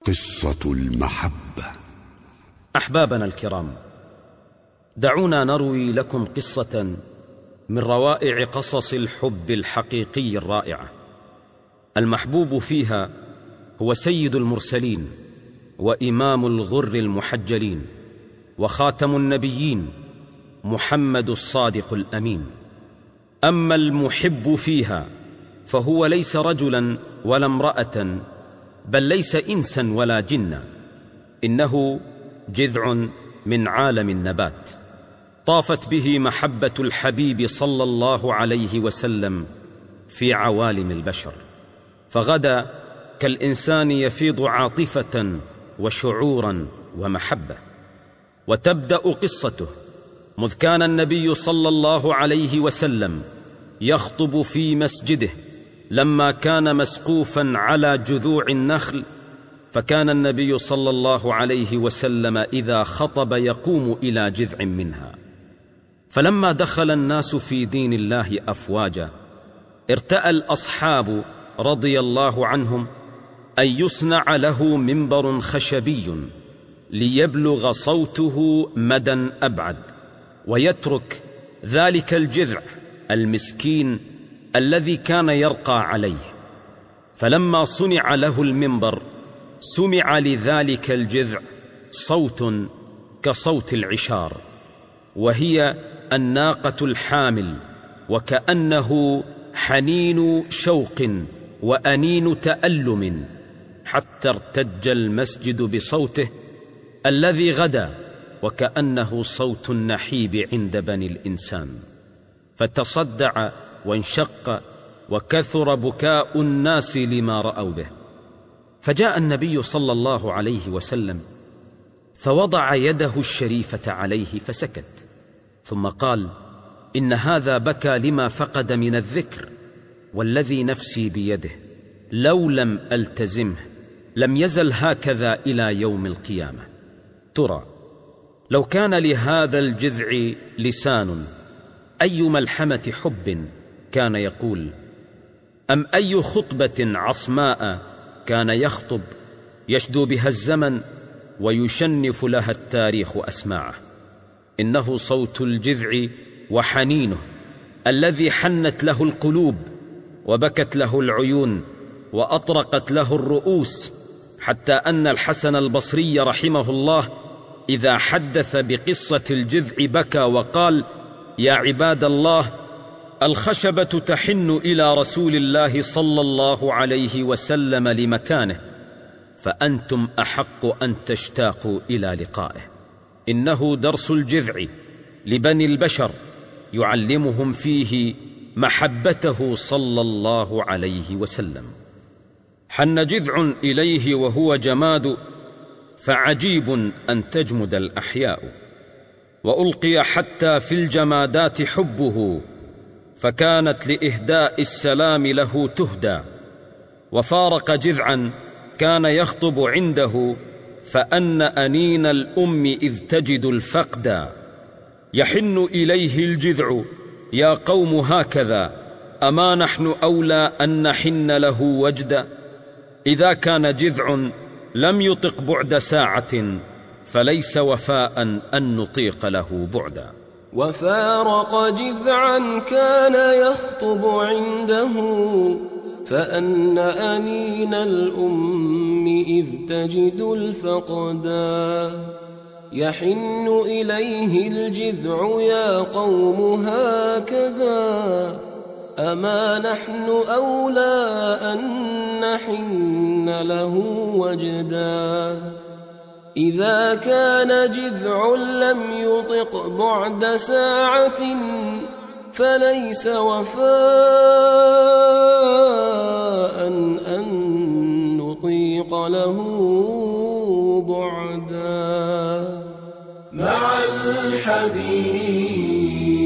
قصة المحبة. أحبابنا الكرام، دعونا نروي لكم قصة من روائع قصص الحب الحقيقي الرائعة. المحبوب فيها هو سيد المرسلين وإمام الغر المحجلين وخاتم النبيين محمد الصادق الأمين. أما المحب فيها فهو ليس رجلا ولا امرأة، بل ليس إنسا ولا جنا، إنه جذع من عالم النبات طافت به محبة الحبيب صلى الله عليه وسلم في عوالم البشر، فغدا كالإنسان يفيض عاطفة وشعورا ومحبة. وتبدأ قصته مذ كان النبي صلى الله عليه وسلم يخطب في مسجده لما كان مسقوفا على جذوع النخل، فكان النبي صلى الله عليه وسلم إذا خطب يقوم إلى جذع منها. فلما دخل الناس في دين الله أفواجا، ارتأى الأصحاب رضي الله عنهم أن يصنع له منبر خشبي ليبلغ صوته مدى أبعد، ويترك ذلك الجذع المسكين الذي كان يرقى عليه. فلما صنع له المنبر سمع لذلك الجذع صوت كصوت العشار، وهي الناقة الحامل، وكأنه حنين شوق وأنين تألم، حتى ارتج المسجد بصوته الذي غدا وكأنه صوت النحيب عند بني الإنسان، فتصدع وانشق وكثر بكاء الناس لما رأوا به. فجاء النبي صلى الله عليه وسلم فوضع يده الشريفة عليه فسكت، ثم قال: إن هذا بكى لما فقد من الذكر، والذي نفسي بيده لو لم ألتزمه لم يزل هكذا إلى يوم القيامة. ترى لو كان لهذا الجذع لسان أي ملحمة حب كان يقول، أم أي خطبة عصماء كان يخطب يشدو بها الزمن ويشنف لها التاريخ أسماعه. إنه صوت الجذع وحنينه الذي حنت له القلوب وبكت له العيون وأطرقت له الرؤوس، حتى أن الحسن البصري رحمه الله إذا حدث بقصة الجذع بكى وقال: يا عباد الله، الخشبة تحن إلى رسول الله صلى الله عليه وسلم لمكانه، فأنتم أحق أن تشتاقوا إلى لقائه. إنه درس الجذع لبني البشر يعلمهم فيه محبته صلى الله عليه وسلم. حن جذع إليه وهو جماد، فعجيب أن تجمد الأحياء، وألقي حتى في الجمادات حبه، فكانت لإهداء السلام له تهدى. وفارق جذعا كان يخطب عنده، فأن أنين الأم إذ تجد الفقدا. يحن إليه الجذع يا قوم هكذا، أما نحن أولى أن نحن له وجدا. إذا كان جذع لم يطق بعد ساعة، فليس وفاء أن نطيق له بعدا. وفارق جذعا كان يخطب عنده، فأن أنين الأم إذ تجد الفقدا. يحن إليه الجذع يا قوم هكذا، أما نحن أولى أن نحن له وجدا. إذا كان جذع لم يطق بعد ساعة، فليس وفاء أن نطيق له بعدا. مع الحبيب